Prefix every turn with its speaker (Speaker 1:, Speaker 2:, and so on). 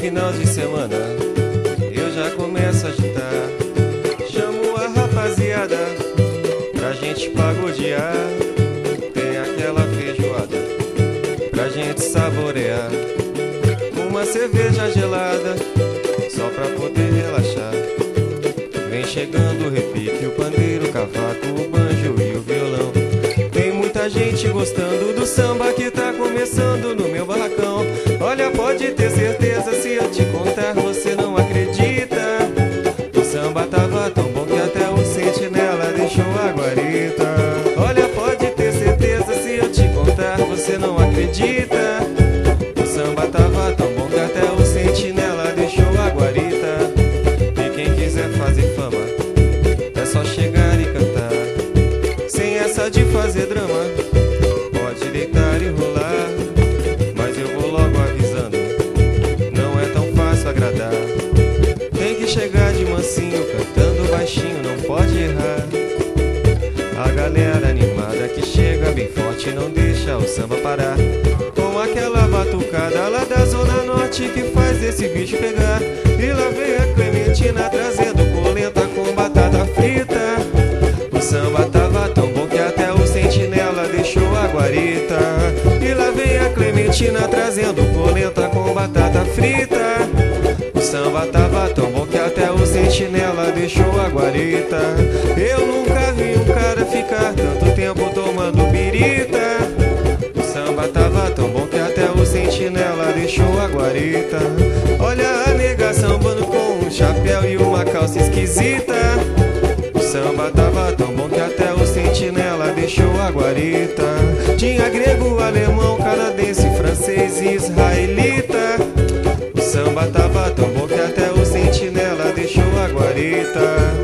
Speaker 1: final de semana eu já começo a agitar. Chamo a rapaziada pra gente pagodear. Tem aquela feijoada pra gente saborear. Uma cerveja gelada só pra poder relaxar. Vem chegando o repique, o pandeiro, o cavaco, o banjo e o violão. Tem muita gente gostando do samba que tá começando no meu barracão. Olha, pode ter certeza, se eu te contar você não acredita. O samba tava tão bom que até o sentinela deixou a guarita. Olha, pode ter certeza, se eu te contar você não acredita. O samba tava tão bom que até o sentinela deixou a guarita. E quem quiser fazer fama é só chegar e cantar, sem essa de fazer drama. Pode deitar e rolar, mas eu vou logo avisando, não é tão fácil agradar. Tem que chegar de mansinho, cantando baixinho, não pode errar. A galera animada que chega bem forte não deixa o samba parar. Com aquela batucada lá da zona norte que faz esse bicho pegar. E lá vem a Clementina trazendo polenta com batata frita. O samba tava tão bom que até o sentinela deixou a guarita. E lá vem a Clementina trazendo polenta com batata frita. O samba tava tão bom que até o sentinela deixou a guarita. Eu nunca vi um cara ficar tanto tempo tomando birita. O samba tava tão bom que até o sentinela deixou a guarita. Olha a nega sambando com um chapéu e uma calça esquisita. O samba tava tão bom que até o sentinela deixou a guarita. Tinha grego, alemão, canadense, francês e israelita. O samba tava tão bom que até o sentinela deixou a guarita.